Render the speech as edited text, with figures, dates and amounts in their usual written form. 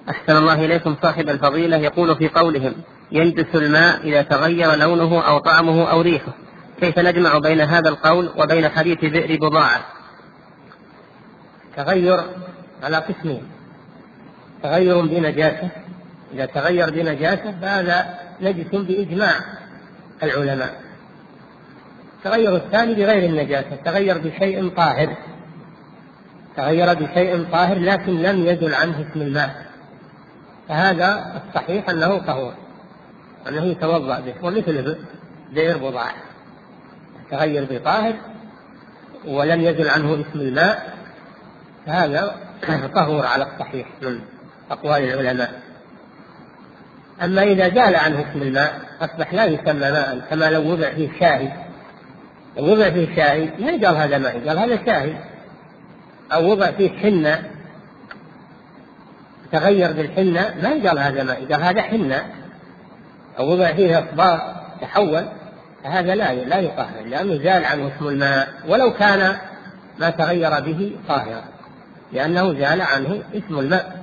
أحسن الله إليكم صاحب الفضيلة، يقول في قولهم ينجس الماء إذا تغير لونه أو طعمه أو ريحه، كيف نجمع بين هذا القول وبين حديث بئر بضاعة؟ تغير على قسمين: تغير بنجاسة، إذا تغير بنجاسة فهذا نجس بإجماع العلماء. التغير الثاني بغير النجاسة، تغير بشيء طاهر، تغير بشيء طاهر لكن لم يزل عنه اسم الماء، فهذا الصحيح أنه طهور، أنه يتوضأ به، ومثل بئر بضاعة تغير بطاهر ولم يزل عنه اسم الماء، فهذا طهور على الصحيح من أقوال العلماء. أما إذا زال عنه اسم الماء أصبح لا يسمى ماء، كما لو وضع فيه شاهي، لو وضع فيه شاهي ما يقال هذا ماء، يقال هذا شاهي. أو وضع فيه حنة تغير بالحنة ما يقال هذا ماء، يقال هذا حنة. أو وضع فيه أصباغ تحول، فهذا لا يطهر، لأنه زال عنه اسم الماء ولو كان ما تغير به طاهرا، لأنه زال عنه اسم الماء.